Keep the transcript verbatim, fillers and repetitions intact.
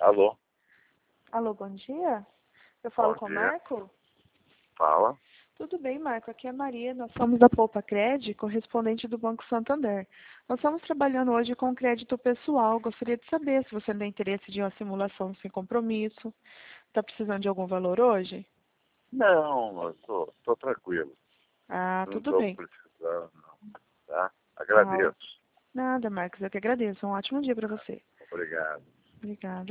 Alô? Alô, bom dia? Eu falo Bom com o dia. Marco? Fala. Tudo bem, Marco. Aqui é a Maria. Nós somos da Poupa Cred, correspondente do Banco Santander. Nós estamos trabalhando hoje com crédito pessoal. Gostaria de saber se você tem interesse de uma simulação sem compromisso. Está precisando de algum valor hoje? Não, eu tô, tô tranquilo. Ah, Não tudo tô bem. precisando, não. Tá? Ah, Agradeço. nada, Marcos. Eu que agradeço. Um ótimo dia para você. Obrigado. Obrigada.